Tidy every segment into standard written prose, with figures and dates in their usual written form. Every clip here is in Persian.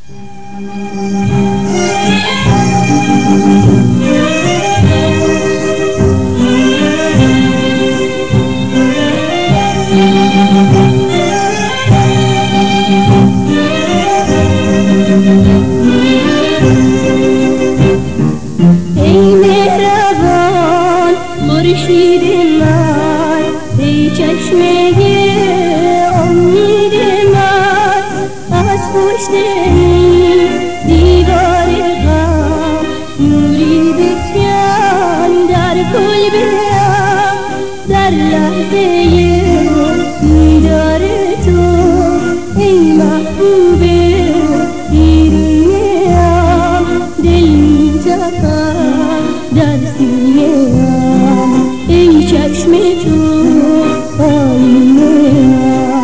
ای مهربان خورشید من، ای چشمه امید من، از پشت این دیوار غم نوری بفکن در قلبم. در لحظه دیدار تو ای محبوب دیرینم، دل می‌تپد در سینه‌ام، ای چشم تو آینه‌ام.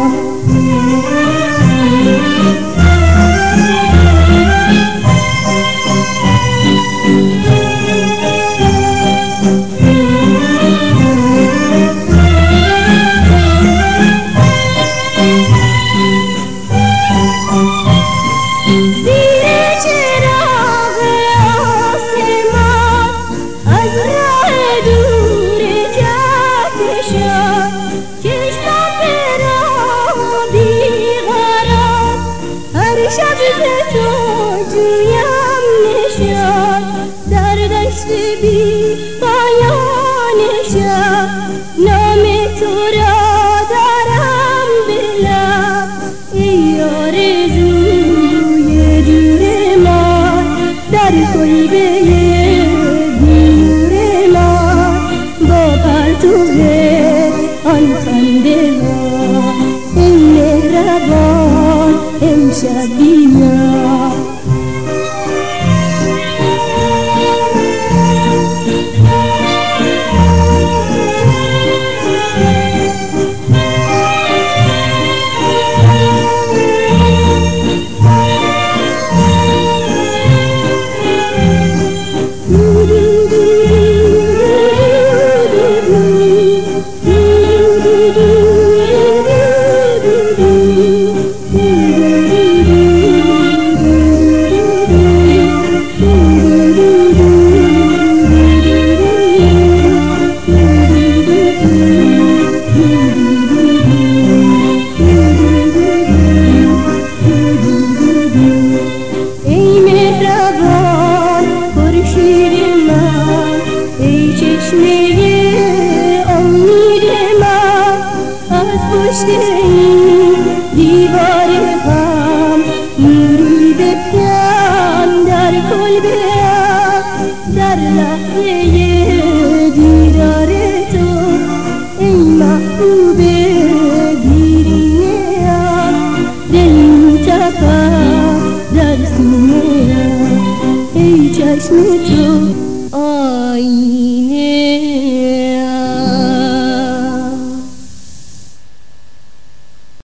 شب تو جویم نشان در دشت بی پایان شب، نام تو را دارم به لب، ای آرزوی دور من در کلبه نور من، با پرتو آن خنده ها ای مهربان امشب بیا. پشت این دیوار غم نوری بفکن در قلبم. در لحظه دیدار تو ای محبوب دیرینه‌ام، دل می‌تپد در سینه‌ام، ای چشم تو